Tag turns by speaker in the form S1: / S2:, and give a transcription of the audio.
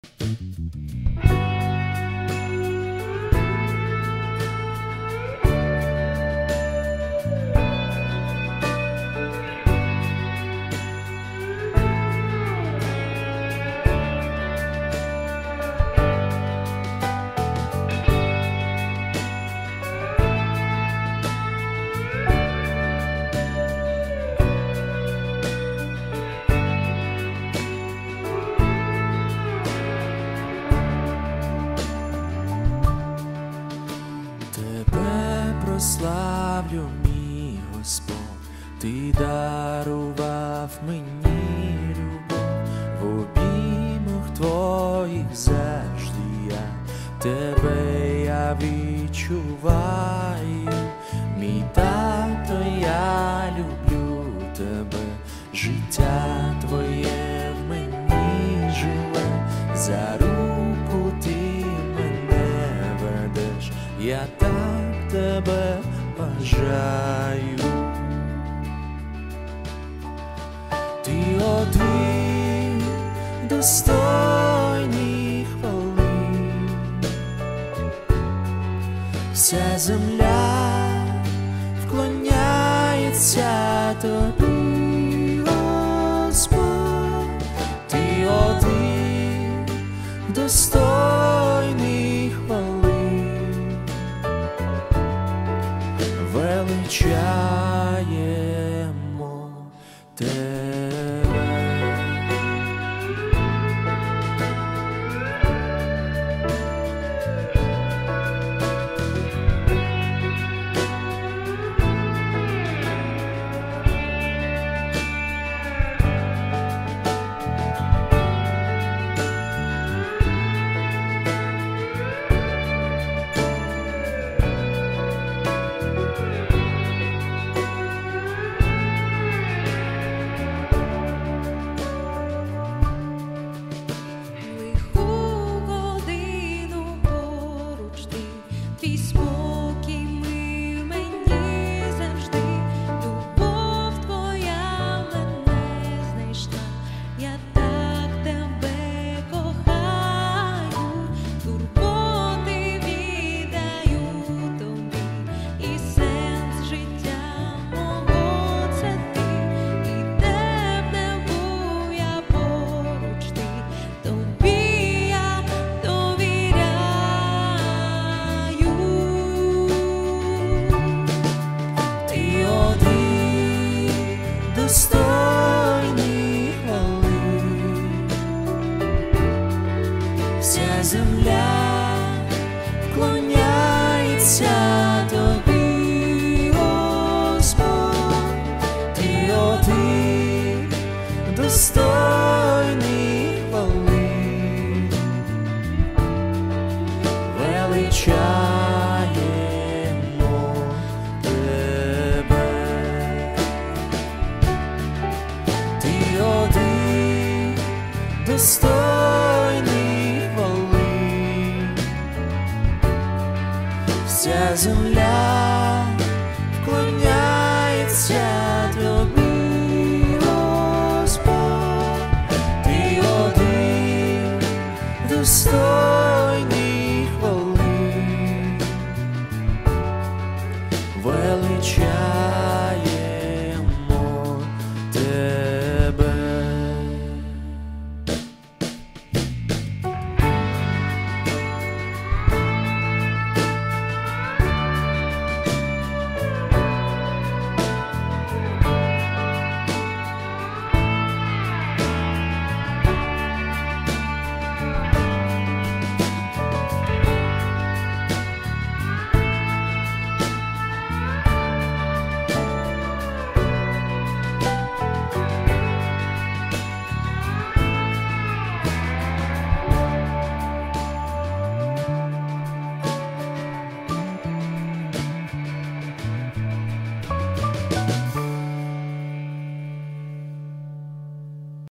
S1: Славлю, мій Господь, Ти дарував мені любов, в обіймах Твоїх завжди Тебе я відчуваю. Мій тато, я люблю Тебе, життя Твоє в мені живе, за руку Ти мене ведеш, я так Тебе бажаю. Ти один достойний хвали, вся земля вклоняється Тобі, Господь. Ти один достойний хвали, величаємо Тебе.
S2: Твій спокій мив мені завжди, любов Твоя мене знайшла, я так Тебе кохаю, турботи віддаю Тобі, і сенс життя мого це Ти, і де б не був я поруч Ти, Тобі я довіряю.
S1: Достойний хвали, вся земля вклоняється Тобі, Господь. Ти один достойний хвали, величаємо Тебе. Ти один достойний хвали, вся земля вклоняється Тобі, Господь. Ти один достойний